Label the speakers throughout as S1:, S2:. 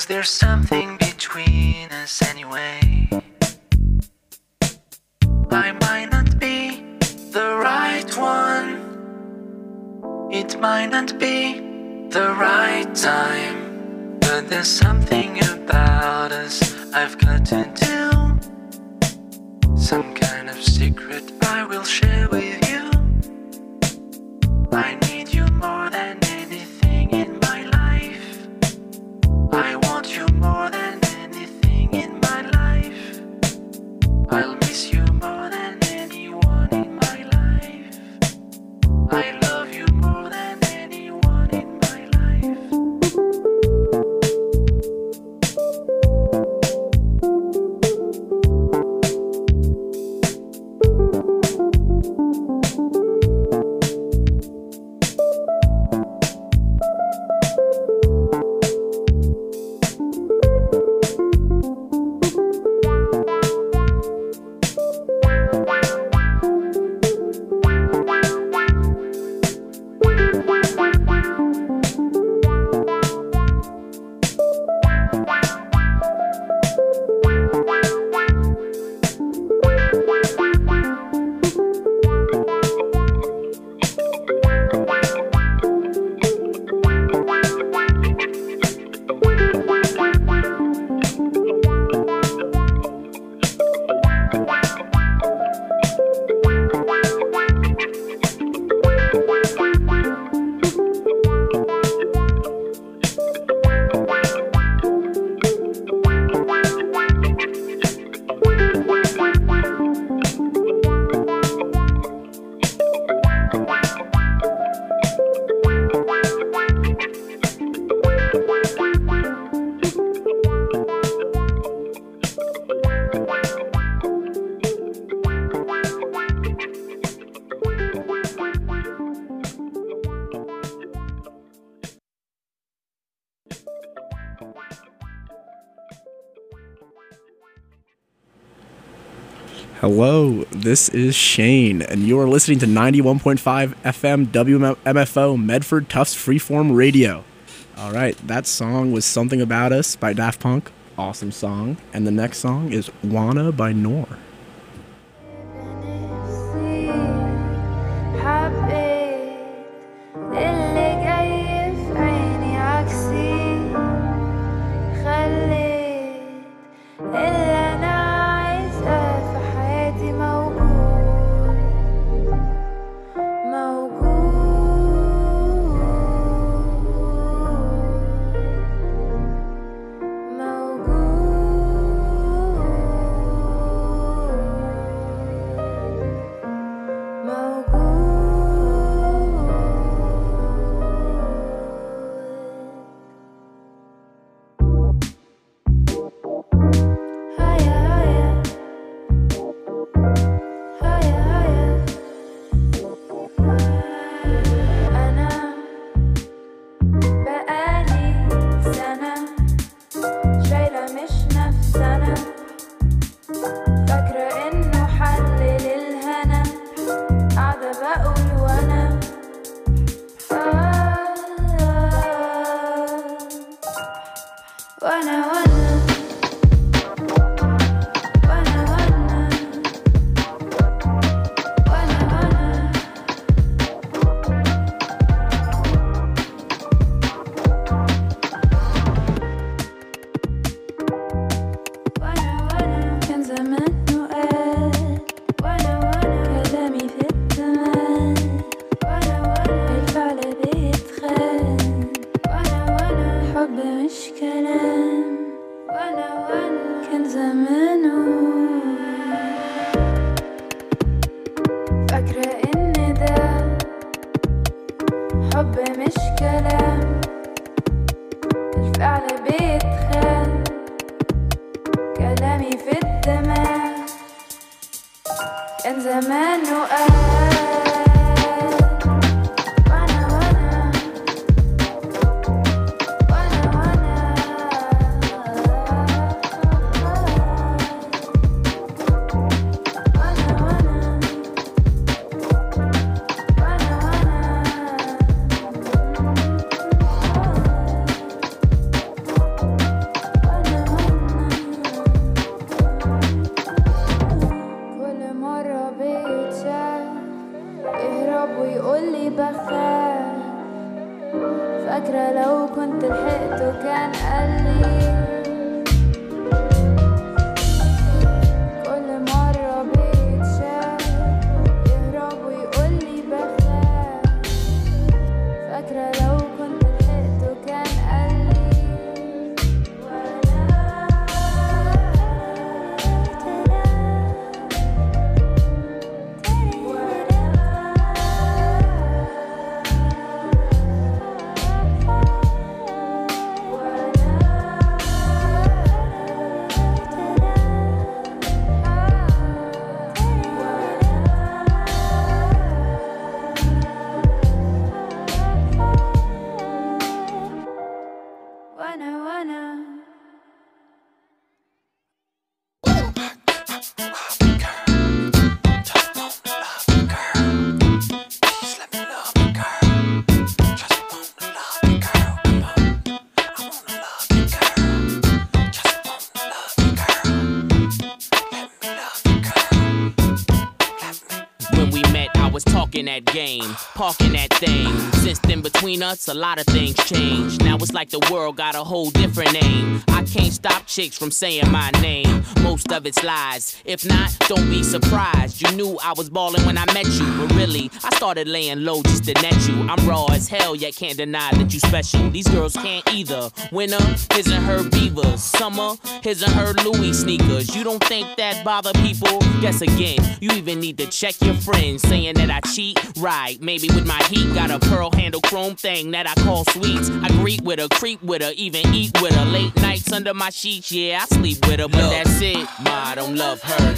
S1: Was there something between us anyway? I might not be the right one. It might not be the right time. But there's something about us I've got to do. Some kind of secret I will share with you. I need you more than anything in my life. I want you more than anything in my life. I'll miss you more than anyone in my life. I love you more than anyone in my life.
S2: Hello, this is Shane, and you are listening to 91.5 FM WMFO Medford Tufts Freeform Radio. Alright, that song was Something About Us by Daft Punk. Awesome song. And the next song is Wanna by Noor.
S3: talking that game, parking that thing. Since then between us, a lot of things changed. Now it's like the world got a whole different name. I can't stop chicks from saying my name. Most of it's lies. If not, don't be surprised. You knew I was ballin' when I met you, but really, I started laying low just to net you. I'm raw as hell, yet can't deny that you special. These girls can't either. Winter, his and her beavers. Summer, his and her Louis sneakers. You don't think that bother people? Guess again, you even need to check your friends saying that I cheat. Right, maybe with my heat, got a pearl handle chrome thing that I call sweets. I greet with her, creep with her, even eat with her. Late nights under my sheets, yeah, I sleep with her, but that's it. Ma, I don't love her.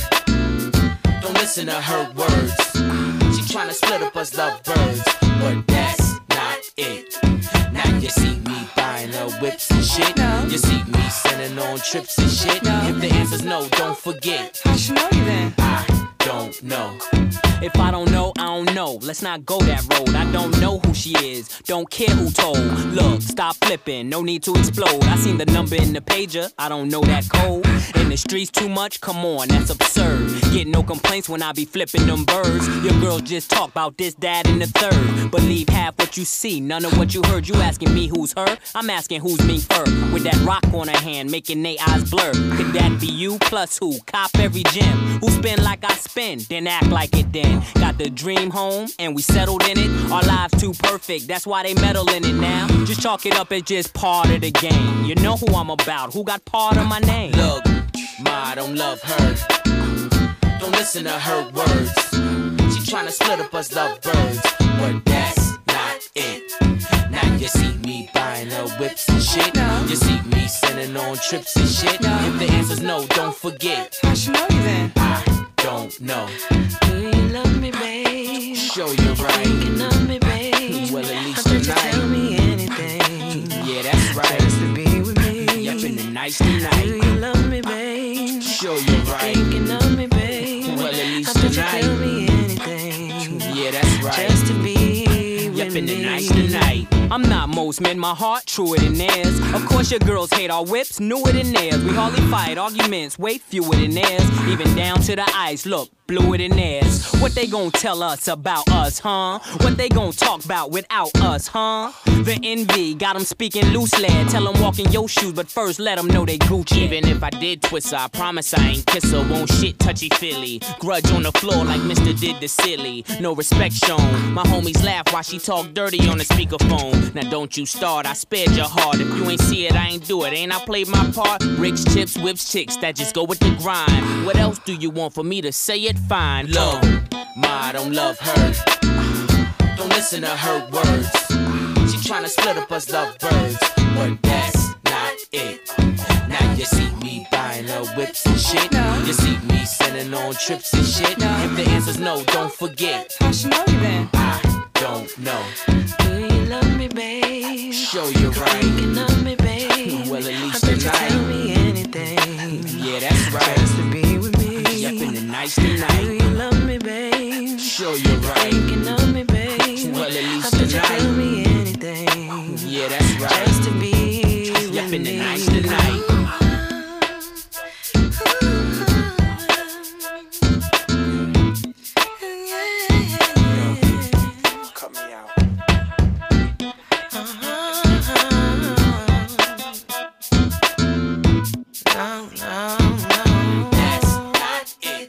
S3: Don't listen to her words. She tryna split up us lovebirds, but that's not it. Now you see me buying her whips and shit. You see me sending on trips and shit. If the answer's no, don't forget.
S4: How she know you then?
S3: I don't know.
S5: If I don't know, I don't know. Let's not go that road. I don't know who she is. Don't care who told. Look, stop flipping. No need to explode. I seen the number in the pager. I don't know that code. In the streets too much? Come on, that's absurd. Get no complaints when I be flipping them birds. Your girls just talk about this, that, and the third. Believe half what you see, none of what you heard. You asking me who's her? I'm asking who's me for. With that rock on her hand, making they eyes blur. Could that be you? Plus who? Cop every gem. Who spin like I spin, then act like it then. Got the dream home, and we settled in it. Our lives too perfect, that's why they meddle in it now. Just chalk it up as just part of the game. You know who I'm about, who got part of my name.
S3: Look, Ma, I don't love her. Don't listen to her words. She tryna split up us lovebirds, but that's not it. Now you see me buying her whips and shit. You see me sending on trips and shit. If the answer's no, don't forget.
S4: How she know you then?
S3: I don't know.
S1: Do you love me, babe?
S3: Show you right.
S1: Thinking of me, babe.
S3: Well, at least
S1: How could you
S3: tonight.
S1: tell me anything?
S3: Yeah, that's right.
S1: Just to be with me.
S3: Yep, in the nice
S1: Do
S3: tonight.
S1: you love me, babe?
S3: Show you right.
S1: Thinking of me, babe.
S3: Well, at least
S1: How could you
S3: tonight.
S1: tell me anything?
S3: Yeah, that's right.
S1: Just to be
S3: Yep,
S1: with
S3: in the
S1: me.
S3: nice tonight.
S5: I'm not most men, my heart truer than theirs. Of course your girls hate our whips, newer than theirs. We hardly fight, arguments way fewer than theirs. Even down to the ice, look, bluer than theirs. What they gon' tell us about us, huh? What they gon' talk about without us, huh? The envy, got them speaking loosely. Tell them walk in your shoes, but first let them know they Gucci.
S3: Even if I did twist her, I promise I ain't kiss her. Won't shit touchy-feely. Grudge on the floor like Mr. did the silly. No respect shown. My homies laugh while she talk dirty on the speakerphone. Now don't you start, I spared your heart. If you ain't see it, I ain't do it. Ain't I played my part? Ricks, chips, whips, chicks that just go with the grind. What else do you want for me to say it? Fine. Look, Ma, I don't love her. Don't listen to her words. She tryna split up us lovebirds, but that's not it. Now you see me buying her whips and shit. You see me sending on trips and shit. If the answer's no, don't forget.
S4: How she know you then?
S3: I don't know.
S1: Do you love me, babe?
S3: Show you right.
S1: Thinking of me, babe.
S3: Well, at least
S1: How could you
S3: tonight.
S1: tell me anything?
S3: Yeah, that's right.
S1: Just to be with me.
S3: Yep, in the nice
S1: Do
S3: tonight.
S1: you love me, babe?
S3: Show you right.
S1: Thinking of me, babe.
S3: Well, at
S1: How
S3: least
S1: could you
S3: tonight.
S1: tell me anything?
S3: Yeah, that's right.
S1: Just to be
S3: Yep,
S1: with
S3: in the
S1: me.
S3: nice tonight.
S6: Cut me out.
S1: No, no, no.
S3: That's not it.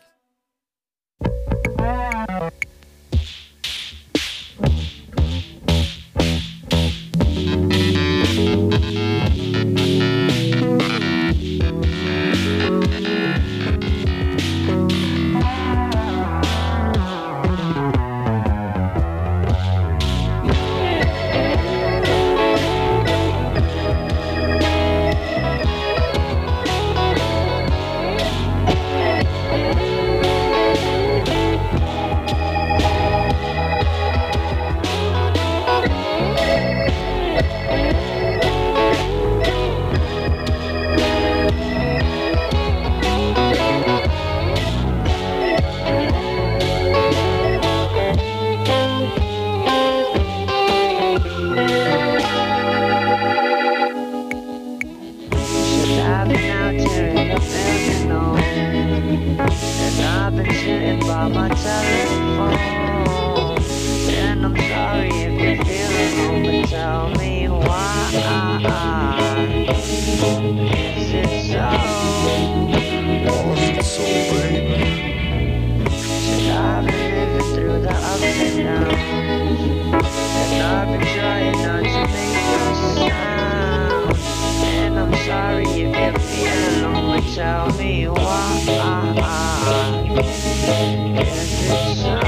S1: I've been out here in the afternoon, and I've been sitting by my telephone.
S6: And I'm sorry if you're feeling low, but tell me why. Is it so?
S7: Was it so, baby?
S6: Said I've been living through the ups and downs, and I've been trying not to make no sound. And I'm sorry if you're feeling low, but tell me why. Is it so?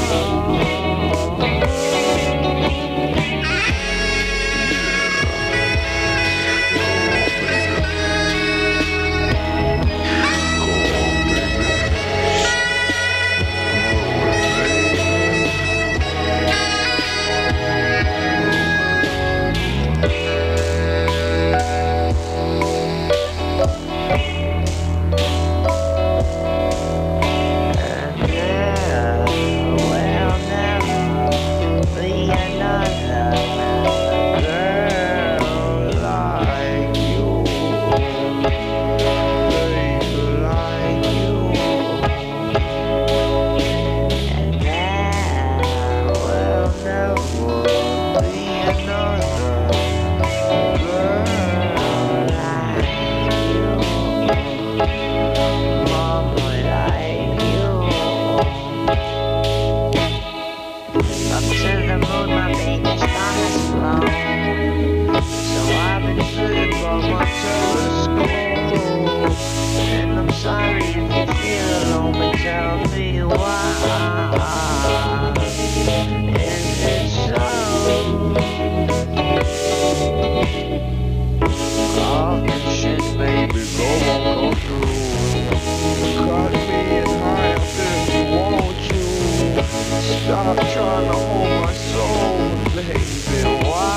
S6: Stop trying to hold my soul, baby. Why?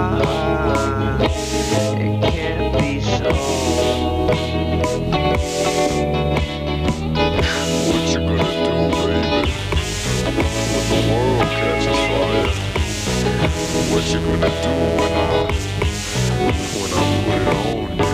S6: It can't be so.
S7: What you gonna do, baby? When the world catches fire? What you gonna do when I put it on you?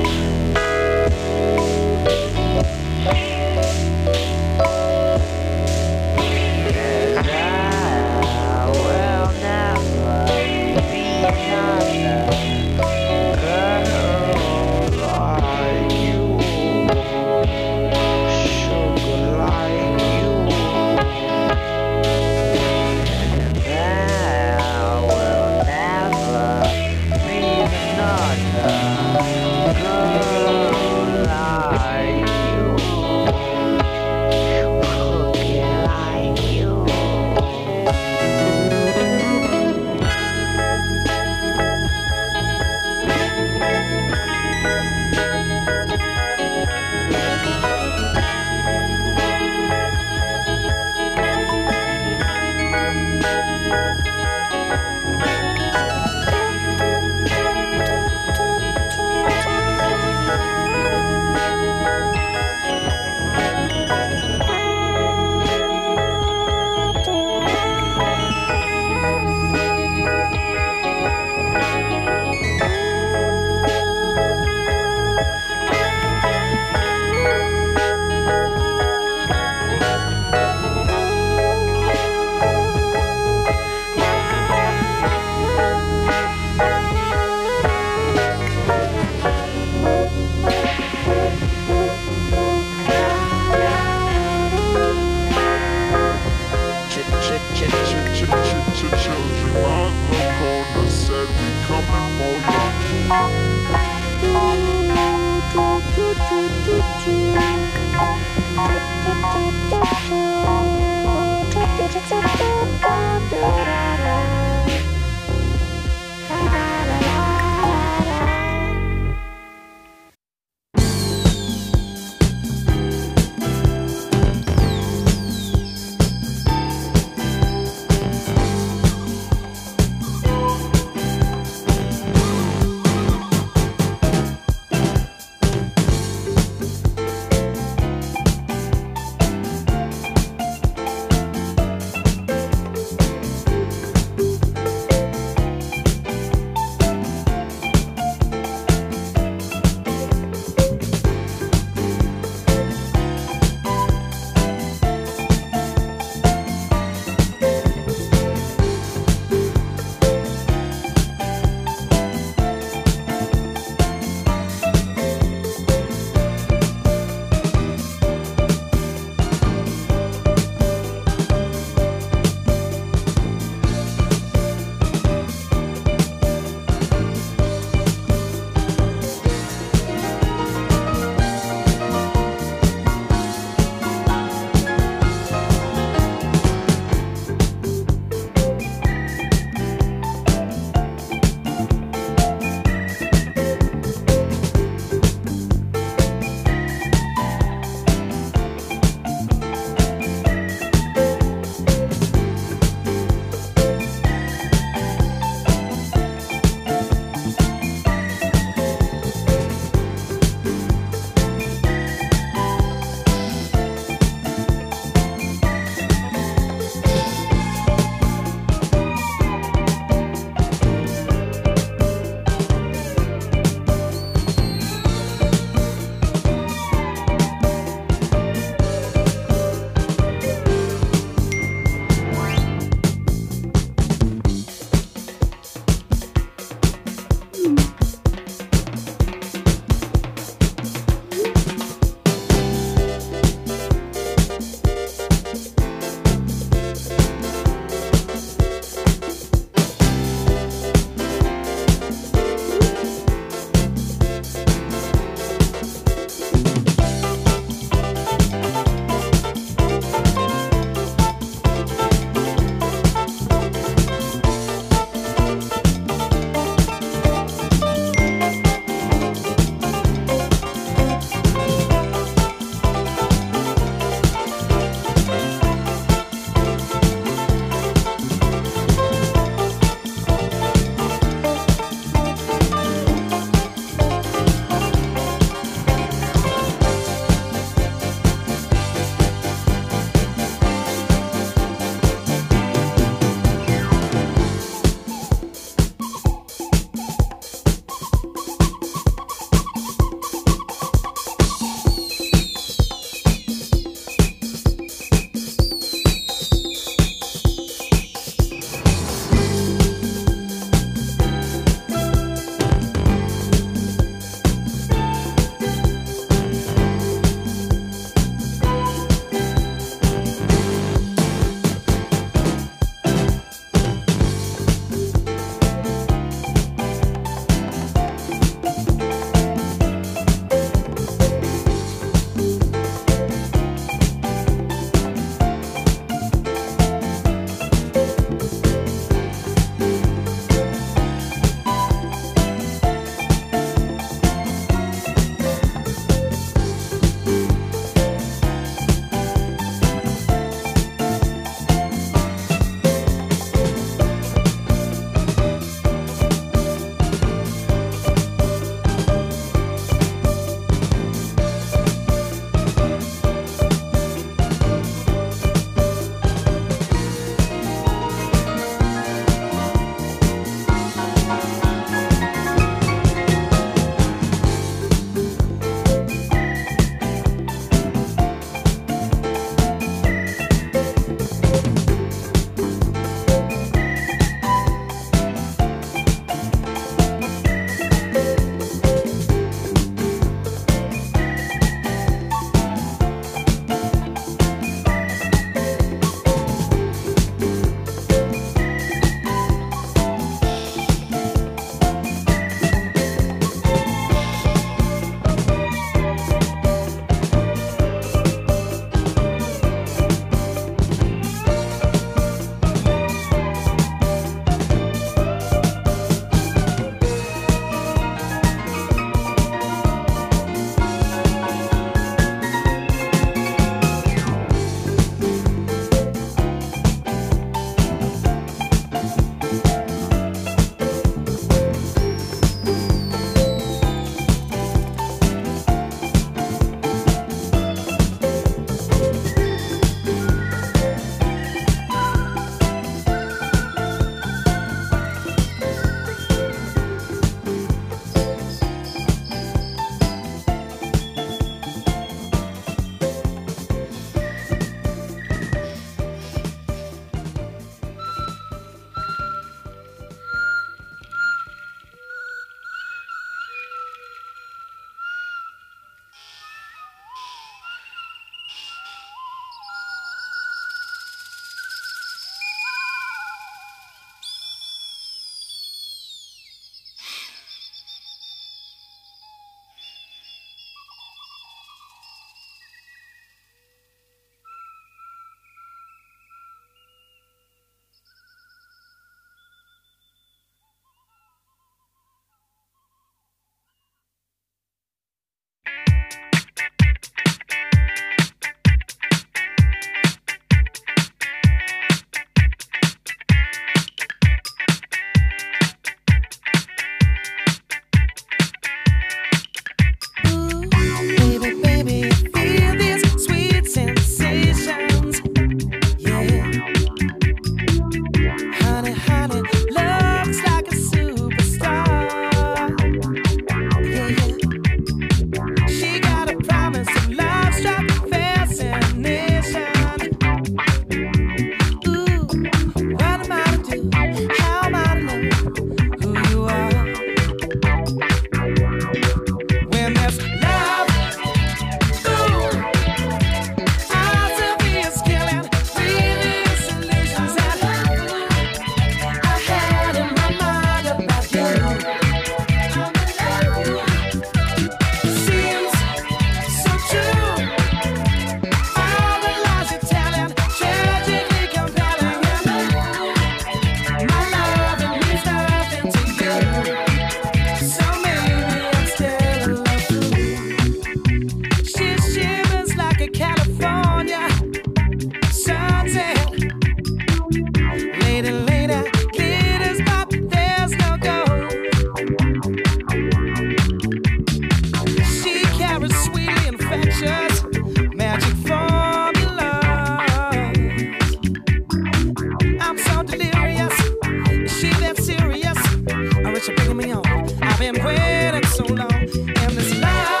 S8: I've been waiting so long, and this love.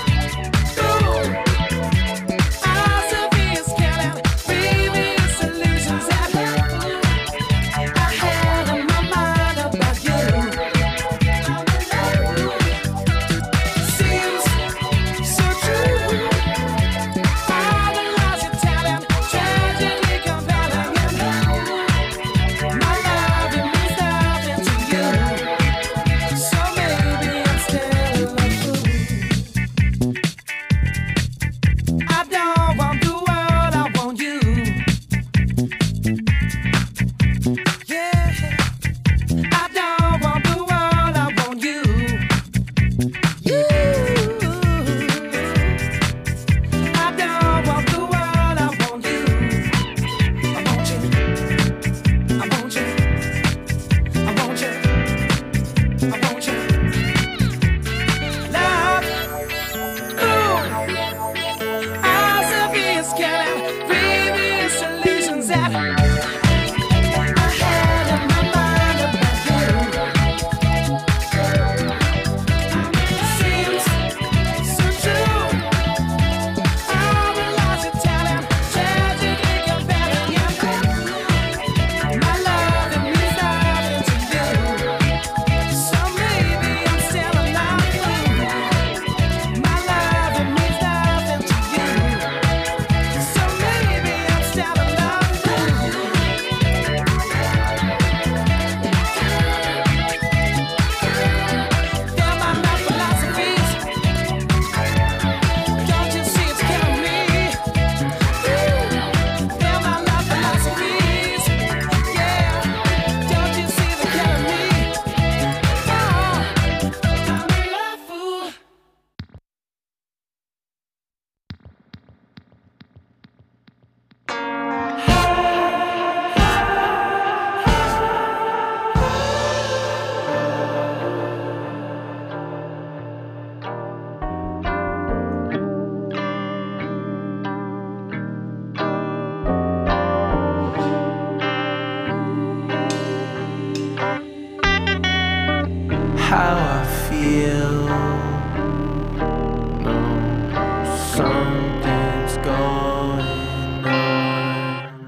S9: How I feel, no, something's going on.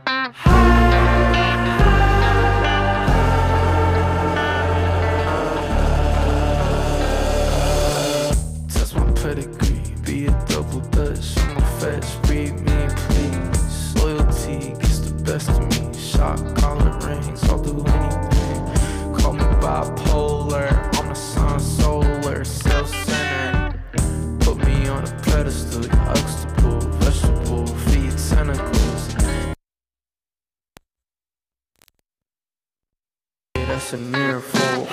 S9: Test my pedigree, be a double dutch on the fetch, read me please. Loyalty gets the best of me, shot collar rings, I'll do anything. Call me bipolar, I'm the sun solar, self-centered. Put me on a pedestal, huxtable, vegetable, feed tentacles. That's a miracle.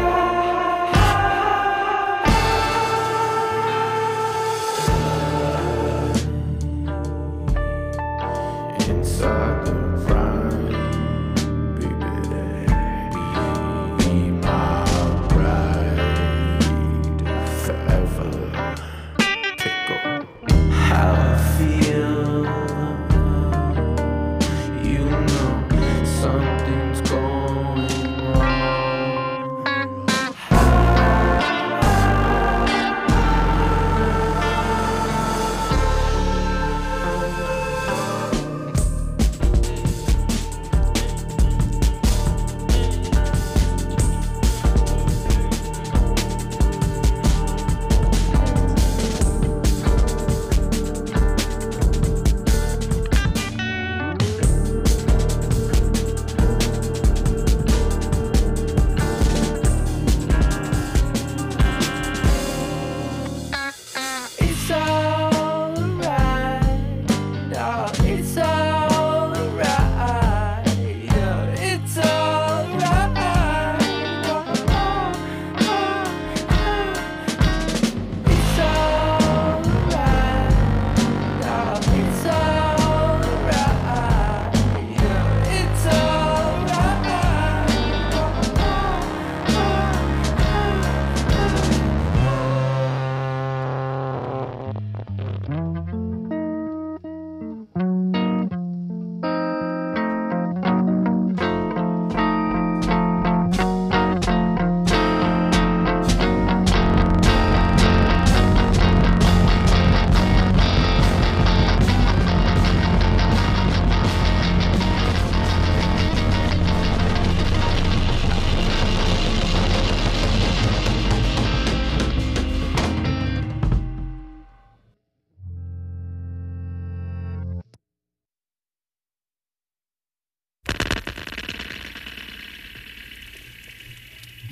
S9: Inside the rhyme, baby, be my bride forever. Pickle, how I feel, you know something's going wrong.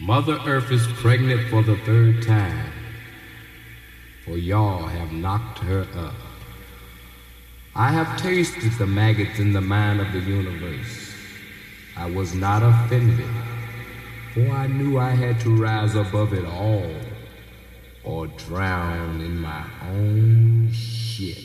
S10: Mother Earth is pregnant for the third time, for y'all have knocked her up. I have tasted the maggots in the mind of the universe. I was not offended, for I knew I had to rise above it all or drown in my own shit.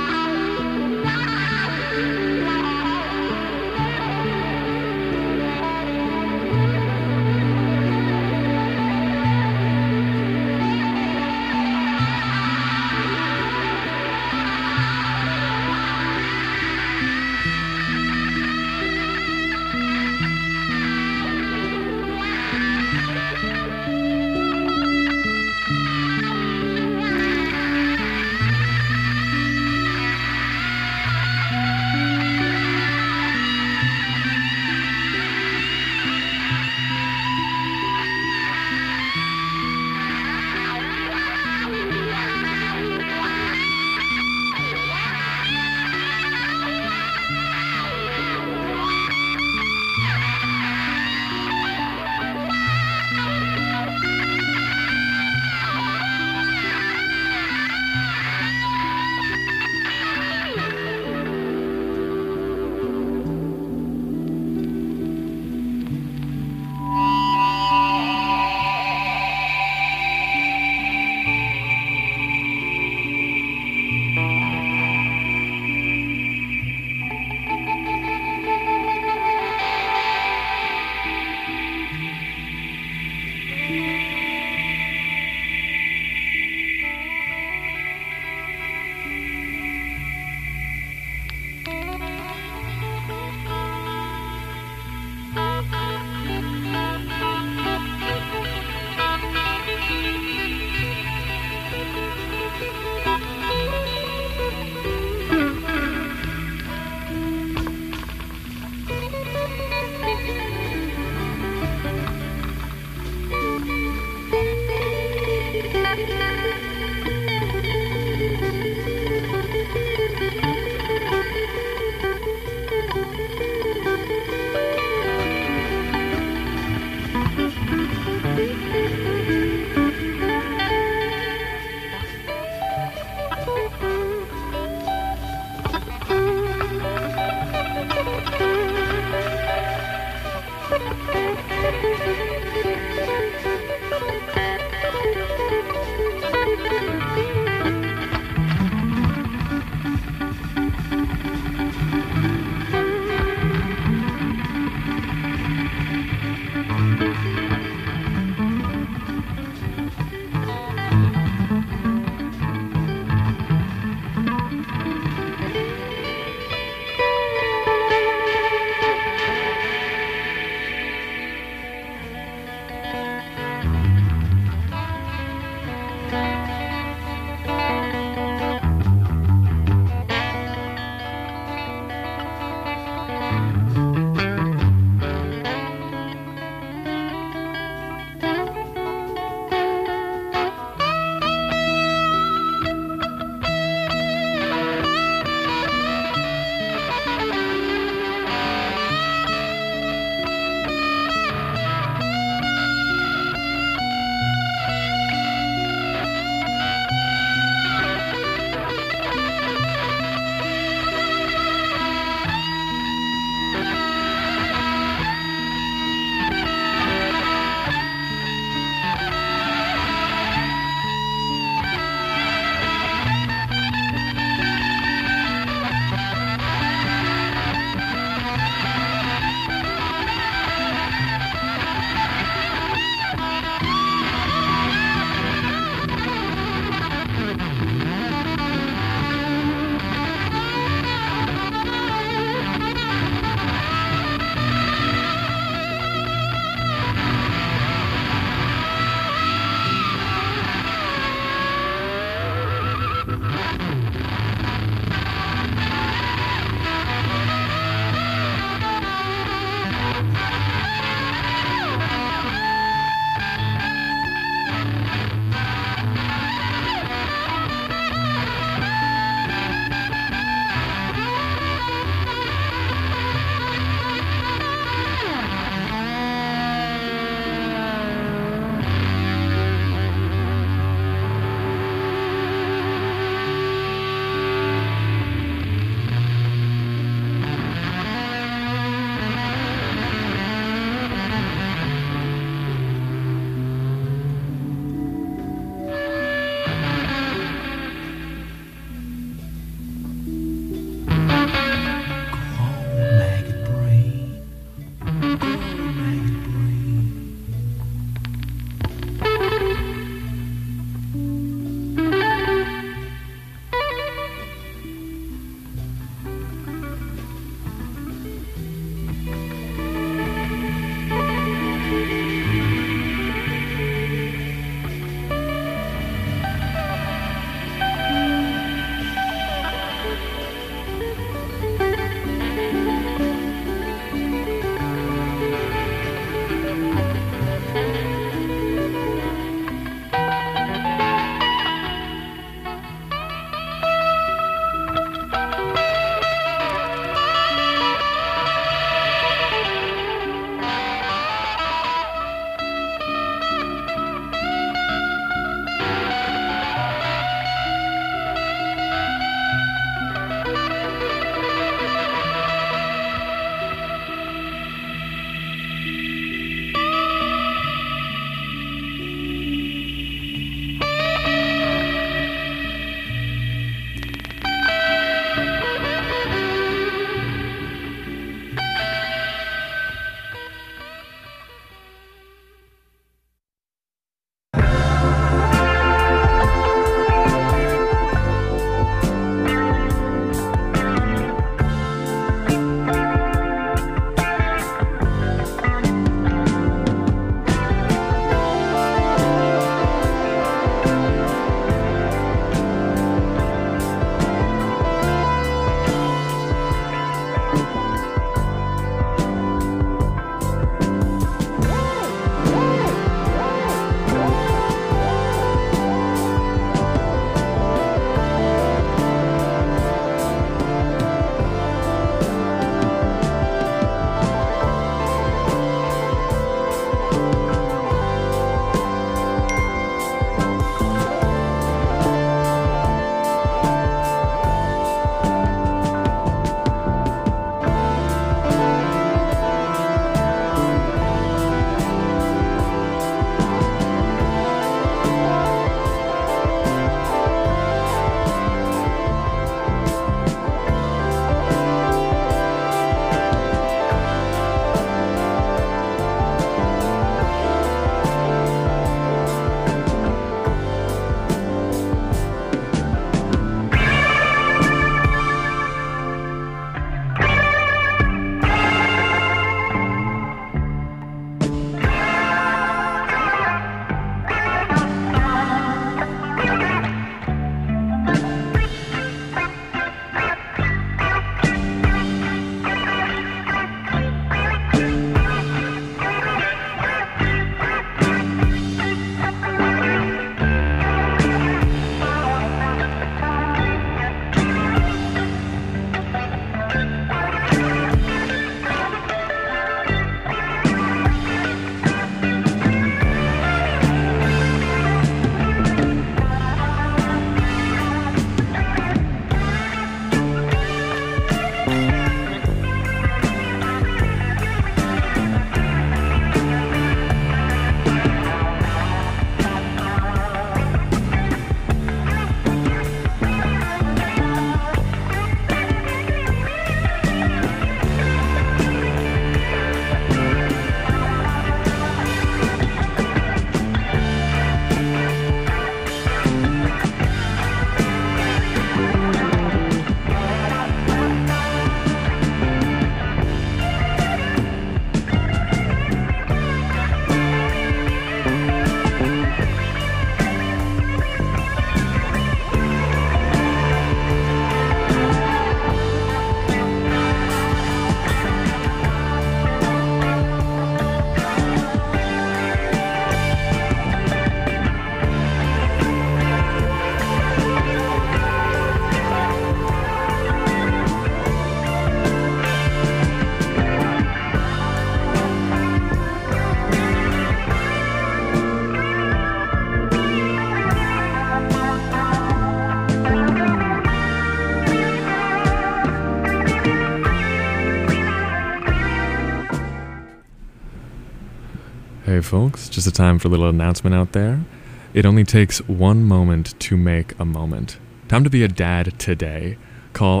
S11: Okay, folks, just a time for a little announcement out there. It only takes one moment to make a moment. Time to be a dad today. Call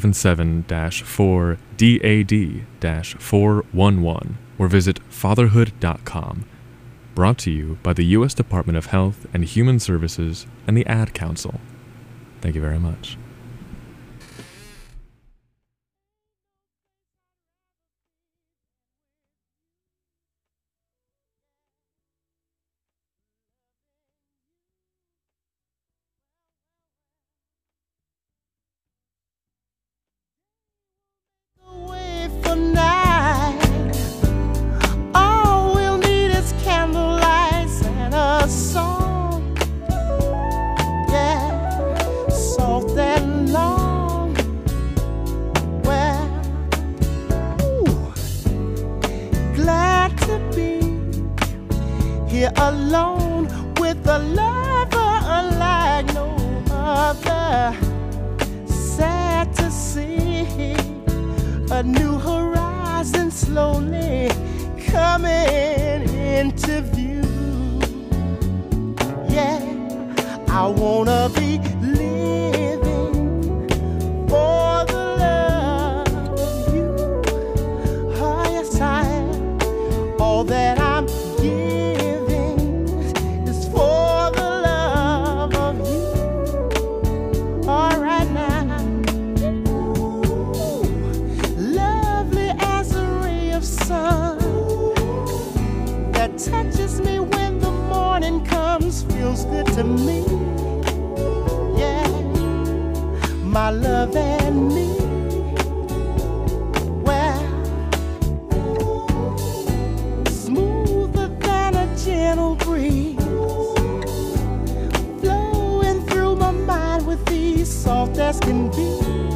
S11: 877-4DAD-411 or visit fatherhood.com. Brought to you by the U.S. Department of Health and Human Services and the Ad Council. Thank you very much.
S8: Alone with a lover unlike no other. Sad to see a new horizon slowly coming into view. Yeah, I wanna be living for the love of you. Oh yes, I am. All that I'm giving is for the love of you. All right now, ooh, lovely as a ray of sun that touches me when the morning comes, feels good to me. Yeah, my love and me. Well, smoother than a gentle breeze, flowing through my mind with ease, soft as can be.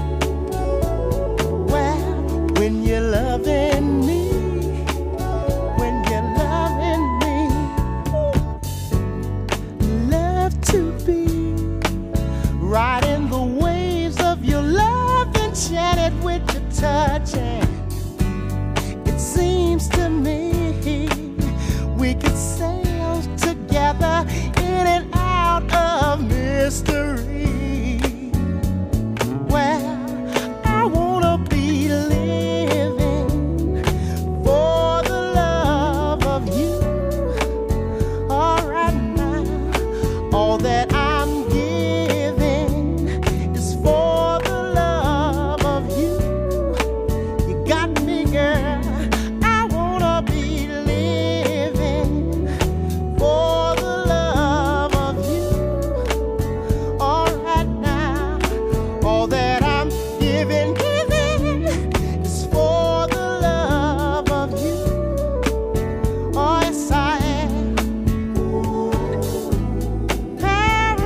S8: Well, when you're loving me, when you're loving me, love to be riding the waves of your love, enchanted with your touch. And it seems to me we could sail together in and out of mystery. Well, I wanna be living for the love of you. All right now, all that I'm giving is for the love of you. You got me, girl. I wanna be living for the love of you. All right now, all that I'm giving is for the love of you. Oh yes, I am. Paradise.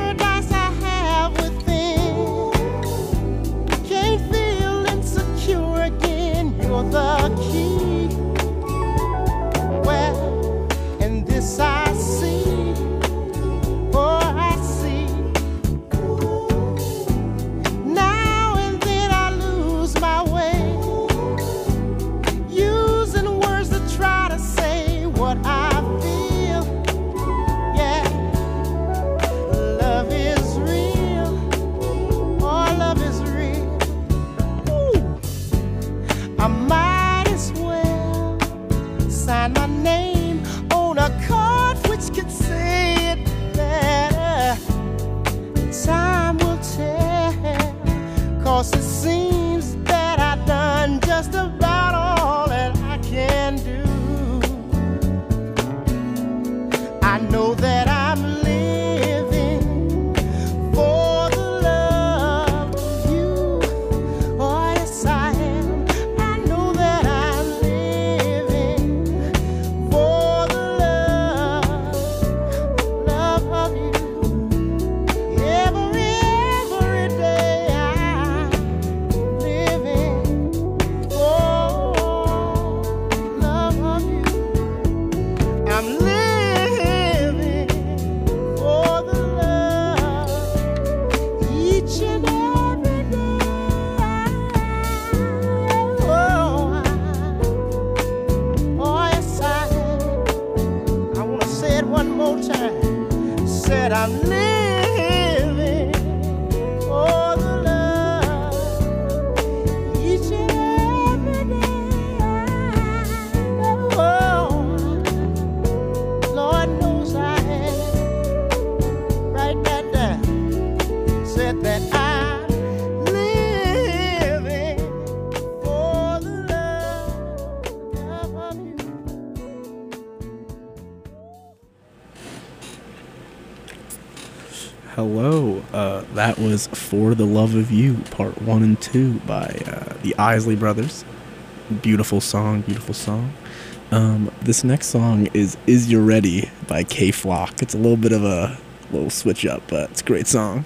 S2: Hello. That was For the Love of You, Part 1 and 2 by the Isley Brothers. Beautiful song, beautiful song. This next song is You Ready by K-Flock. It's a little bit of a little switch up, but it's a great song.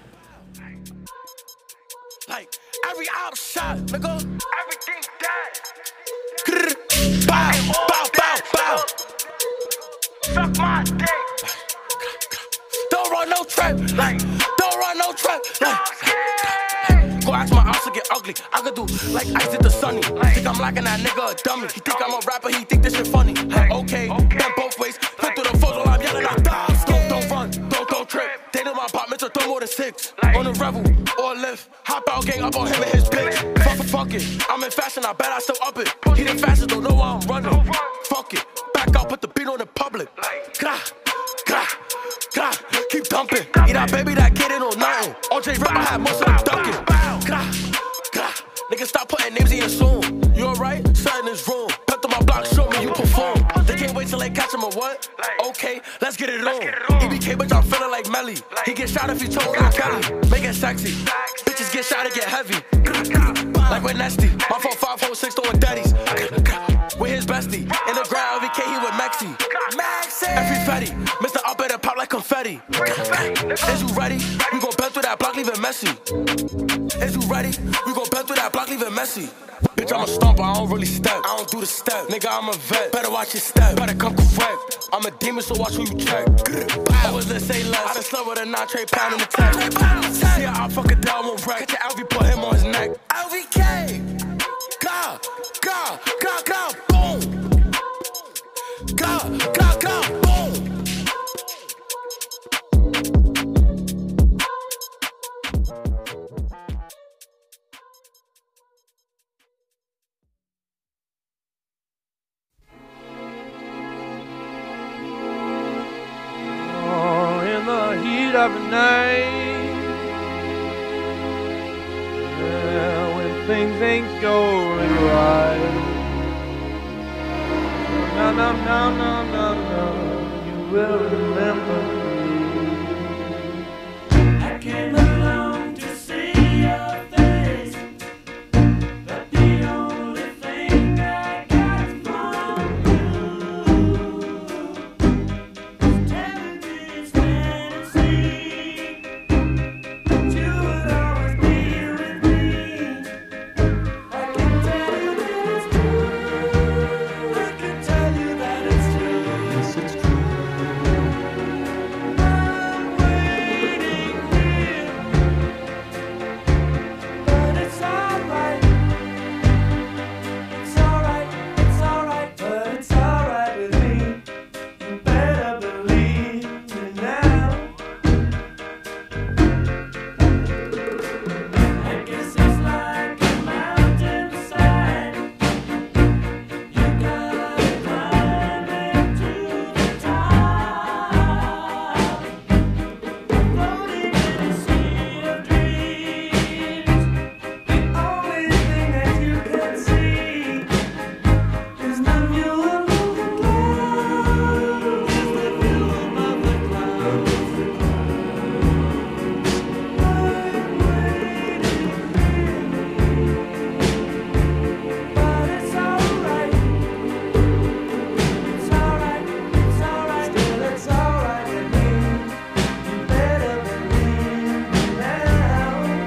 S12: Like every outshot, nigga, everything's dead. Bow, bow, bow, bow. Suck my dick. Don't run no trap, like, don't run no trap, like. Go ask my ops to get ugly. I could do like ice at the sunny. Think I'm locking that nigga a dummy. He think I'm a rapper, he think this shit funny. Okay, then both ways. Flip through the photo, I'm yelling out dogs. Don't run, don't trip. They in my apartment, so throw more than 6. On a rebel or a lift. Hop out, gang up on him and his bitch. Fuck it, I'm in fashion, I bet I still up it. He the fastest, don't know why I'm running. Fuck it, back out, put the beat on the public. Grah, grah, grah, keep dumping. Eat that baby, that kid, it or nothing. OJ Rip, I had most of the dunking. Grah, grah, nigga, stop putting names in your song. You alright? Something is wrong. Pep to my block, show me you perform. They can't wait till they catch him or what? Okay, let's get it on. EBK, bitch, I'm feeling like Melly. He get shot if he told on Kelly. Make it sexy. Bitches get shot and get heavy. Like we're nasty. My 4-5-4-6 throwing daddies. With his bestie. In the ground, VK, he with Maxi. Every fatty. Mr. Up at the pop like confetti. Is you ready? We gon' bend through that block, leave it messy. Is you ready? We gon' bend through that block, leave it messy. Bitch, I'm a stomper, I don't really step. I don't do the step. Nigga, I'm a vet. Better watch your step. Better come correct. I'm a demon, so watch who you check. I was let's say less. I done slept with a 9-tray pound in the tech. See how I fuck a down, I won't wreck. Catch your LV, put him on his neck. LVK! Go, go, go, go, boom! Go, go, go, boom!
S13: In the heat of the night, yeah, when things ain't going right. No, no, no, no, no, no, you will remember me. I came along to see your face, but the only thing I got from you is Tennessee's Tennessee. But you would always be with me. I can tell you that it's true. I can tell you that it's true. Yes, it's true. I'm waiting here, but it's alright. It's alright, it's alright, but it's alright with me. You better believe me now. I guess it's like a mountainside. You gotta climb it to the top. Floating in a sea of dreams. The only thing that you can see is the view above the clouds. Is the view above the clouds. I'm waiting here, but it's alright. It's alright, it's alright, still it's alright with me. You better believe me now.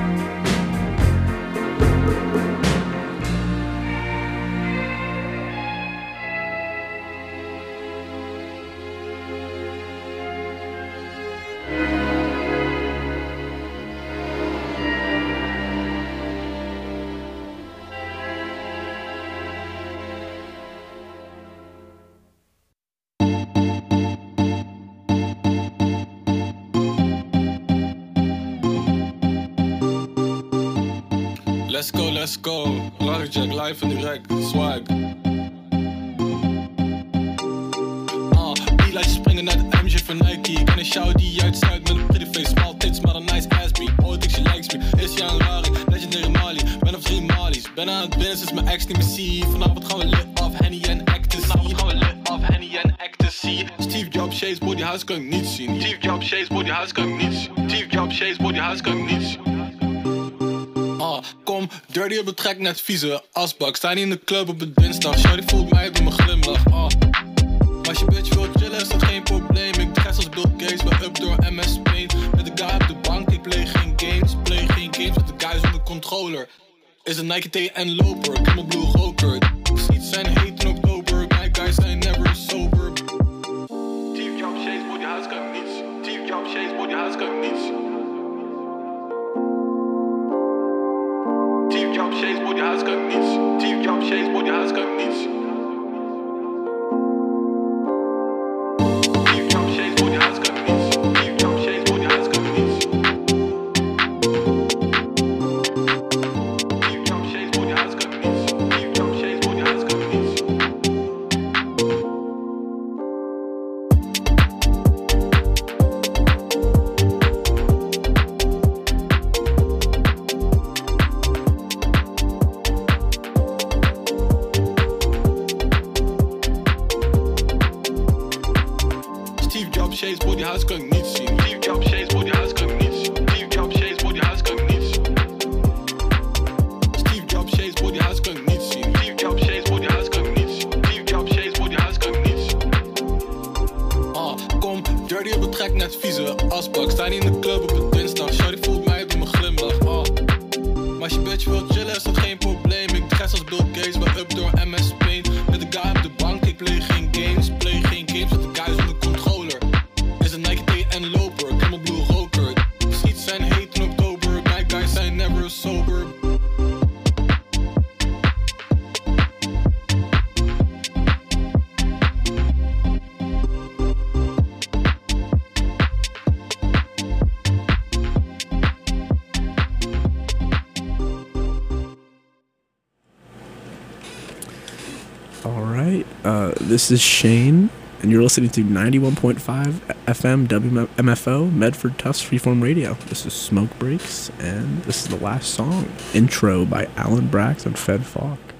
S14: Let's go. Lagerjack, live in direct, swag. Die laat je springen naar de MJ van Nike. Ik ken een show die uitstuit met een pretty face. Small tits, maar een nice ass beat. Oh, ik she likes me. Is januari, legendary Mali. Ben op 3 Mali's. Ben aan het binnen sinds mijn ex niet meer zie. Vanavond gaan we lit off Henny en Ecstasy. Steve Jobs, Chase, body house kan ik niet zien. Steve Jobs, Chase, body house kan ik niet zien. Chase, boy, die huis kan ik niet zien. Kom, dirty op het trek net vieze asbak. Sta niet in de club op een dinsdag. Shawty voelt mij door mijn glimlach. Maar als je bitch wil chillen is dat geen probleem. Ik dress als Bill Gates, wel up door MS Paint. Met de guy op de bank, ik play geen games. Met de guy zonder controller. Is een Nike TN loper, ik heb mijn blue roker. Seats zijn heet in oktober, my guys zijn never sober. Thief job chase, boy, die huis kan ik niet zien. Thief job chase, boy, die huis kan ik niet zien. Thief job chase, boy, die huis kan ik niet zien. Thief job chase, boy, die huis kan ik niet zien. Thief job chase, boy, die huis kan ik niet zien. Thief job chase, boy, die huis kan ik niet zien. Thief job chase, boy, die huis kan ik niet zien. Thief job chase, boy, die huis kan ik niet zien. Steve Jobs chase, boy, die huis kan ik niet zien. Steve Jobs chase, boy, die huis kan ik niet zien. Steve Jobs chase, boy, die huis kan ik niet zien. Steve Jobs chase, boy, die huis kan ik niet zien. Steve Jobs chase, boy, die huis kan ik niet zien. Steve Jobs chase, boy, die huis kan ik niet zien. Kom, dirty op het trek net vieze asbak. Sta niet in de club op een dinsdag. Shawty voelt mij door mijn glimlach. Maar als je bitch wil chillen is dat geen probleem. Ik dress als Bill Gates, wel up door MS Paint. Met de guy op de bank, ik play geen games. Met de guy zonder controller. Is een Nike TN loper, ik heb mijn blue roker. Seats zijn heet in oktober, my guys zijn never sober.
S2: All right, this is Shane, and you're listening to 91.5 FM WMFO, Medford Tufts Freeform Radio. This is Smoke Breaks, and this is the last song, Intro by Alan Brax and Fed Falk.